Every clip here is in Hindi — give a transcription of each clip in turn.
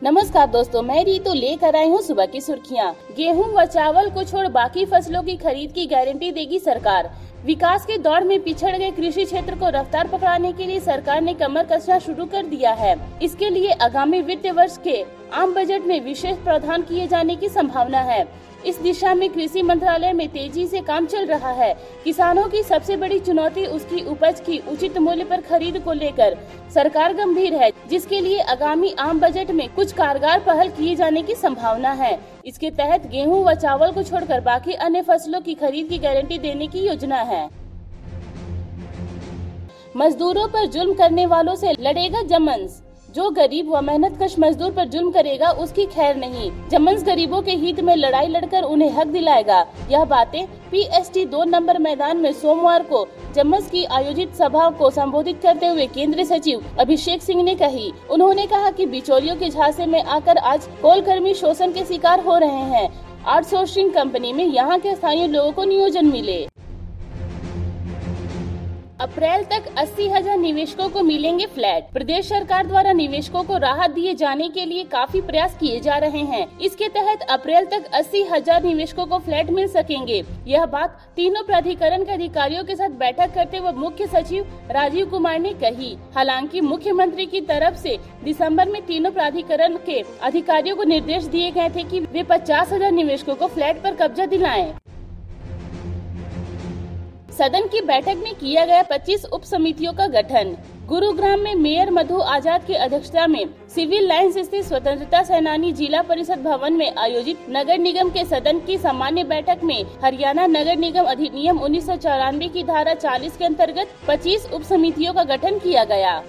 नमस्कार दोस्तों, मैं रीतू लेकर आई हूँ सुबह की सुर्खियाँ। गेहूं व चावल को छोड़ बाकी फसलों की खरीद की गारंटी देगी सरकार। विकास के दौर में पिछड़ गए कृषि क्षेत्र को रफ्तार पकड़ाने के लिए सरकार ने कमर कसना शुरू कर दिया है। इसके लिए आगामी वित्त वर्ष के आम बजट में विशेष प्रावधान किए जाने की संभावना है। इस दिशा में कृषि मंत्रालय में तेजी से काम चल रहा है। किसानों की सबसे बड़ी चुनौती उसकी उपज की उचित मूल्य पर खरीद को लेकर सरकार गंभीर है, जिसके लिए आगामी आम बजट में कुछ कारगर पहल किए जाने की संभावना है। इसके तहत गेहूं व चावल को छोड़कर बाकी अन्य फसलों की खरीद की गारंटी देने की योजना है। मजदूरों पर जुल्म करने वालों से लड़ेगा जमन्स। जो गरीब व मेहनतकश मजदूर पर जुल्म करेगा उसकी खैर नहीं। जमन्स गरीबों के हित में लड़ाई लड़कर उन्हें हक दिलाएगा। यह बातें PST 2 नंबर मैदान में सोमवार को जमन्स की आयोजित सभा को संबोधित करते हुए केंद्रीय सचिव अभिषेक सिंह ने कही। उन्होंने कहा कि बिचौलियों के झांसे में आकर आज कोल कर्मी शोषण के शिकार हो रहे हैं। आउटसोर्सिंग कंपनी में यहाँ के स्थानीय लोगों को नियोजन मिले। अप्रैल तक 80,000 निवेशकों को मिलेंगे फ्लैट। प्रदेश सरकार द्वारा निवेशकों को राहत दिए जाने के लिए काफी प्रयास किए जा रहे हैं। इसके तहत अप्रैल तक 80,000 निवेशकों को फ्लैट मिल सकेंगे। यह बात तीनों प्राधिकरण के अधिकारियों के साथ बैठक करते हुए मुख्य सचिव राजीव कुमार ने कही। हालांकि मुख्यमंत्री की तरफ से दिसंबर में तीनों प्राधिकरण के अधिकारियों को निर्देश दिए गए थे कि वे 50,000 निवेशकों को फ्लैट पर कब्जा दिलाएं। सदन की बैठक में किया गया 25 उप समितियों का गठन। गुरुग्राम में मेयर मधु आजाद की अध्यक्षता में सिविल लाइंस स्थित स्वतंत्रता सेनानी जिला परिषद भवन में आयोजित नगर निगम के सदन की सामान्य बैठक में हरियाणा नगर निगम अधिनियम 1994 की धारा 40 के अंतर्गत 25 उप समितियों का गठन किया गया।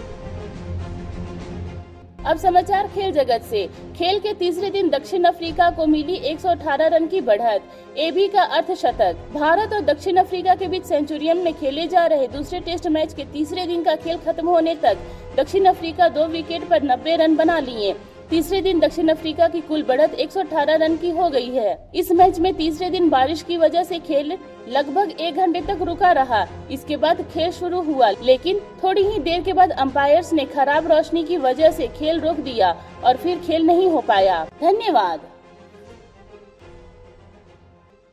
अब समाचार खेल जगत से। खेल के तीसरे दिन दक्षिण अफ्रीका को मिली 118 रन की बढ़त। AB का अर्धशतक। भारत और दक्षिण अफ्रीका के बीच सेंचुरियन में खेले जा रहे दूसरे टेस्ट मैच के तीसरे दिन का खेल खत्म होने तक दक्षिण अफ्रीका 2 विकेट पर 90 रन बना लिए। तीसरे दिन दक्षिण अफ्रीका की कुल बढ़त 118 रन की हो गई है। इस मैच में तीसरे दिन बारिश की वजह से खेल लगभग 1 घंटे तक रुका रहा। इसके बाद खेल शुरू हुआ, लेकिन थोड़ी ही देर के बाद अंपायर्स ने खराब रोशनी की वजह से खेल रोक दिया और फिर खेल नहीं हो पाया। धन्यवाद।